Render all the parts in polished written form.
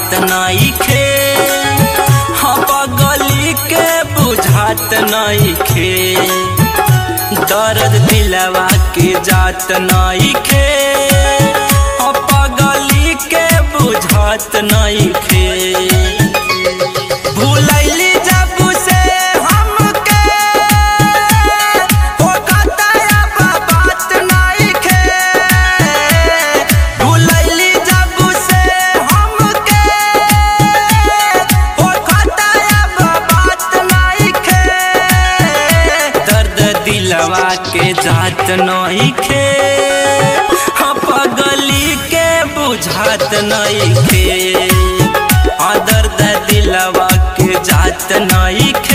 जात नइखे, हाँ पगली के बुझात नइखे, दर्द दिलवा के जात नइखे, हाँ पगली के बुझात नइखे। भूलैली जब से हमके हो कतया बात नइखे, भूलैली जब से हमके हो कतया बात नइखे, दर्द दिलवा के जात नइखे, हाँ पगली के बुझात नइखे, हाँ दर्द दिलवा के जात नइखे।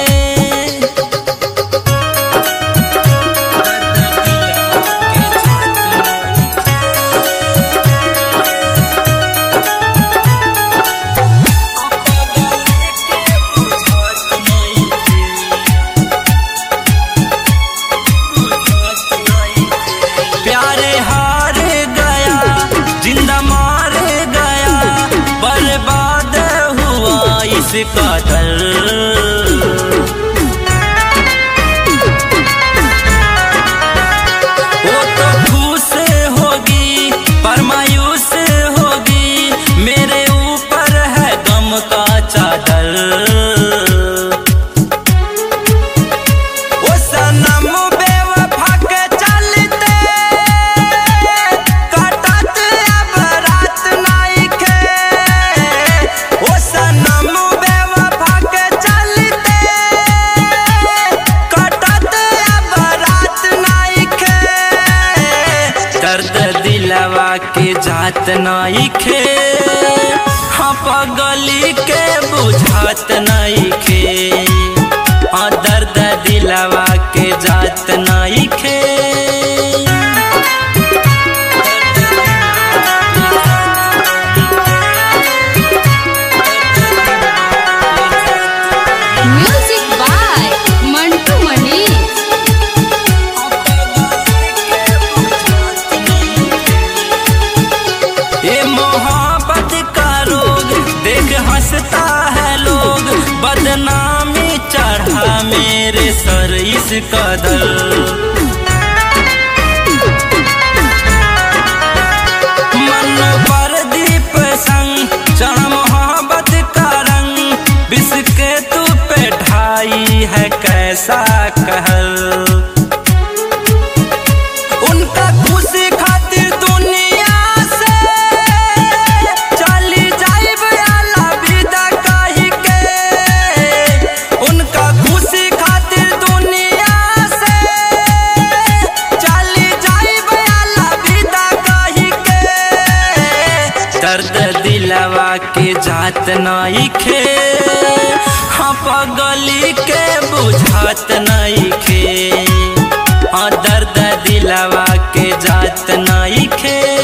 प्यारे हार गया, जिंदा मार गया, बर्बाद हुआ इस कदर। वो तो खुश होगी पर मायूस होगी, मेरे ऊपर है गम का चादर। वो सनम बेवफा के चलते कटत अब रात नइखे, वो सनम बेवफा के चलते कटत अब रात नइखे, दर्द दिलवा के जात नइखे, हाँ पगली के बुझात नइखे, हाँ दर्द दिलवा के जात नइखे। Music by Mantu Manish. ये मोहब्बत का रोग देख हंसता है लोग, बदनामी चढ़ा मेरे सर इस कदर। मन पर दीप संग चढ़ा मोहब्बत का रंग, बिस्के तू पे ढाई है कैसा कहर। उनका खुशी खातिर दुनिया से चली जाइब अलविदा कही के, उनका खुशी खातिर दुनिया से चली जाइब अलविदा कही के, दर्द दिलवा के जात नइखे, हाँ पगली के बुझात नइखे, हाँ दर्द दिलवा के जात नइखे।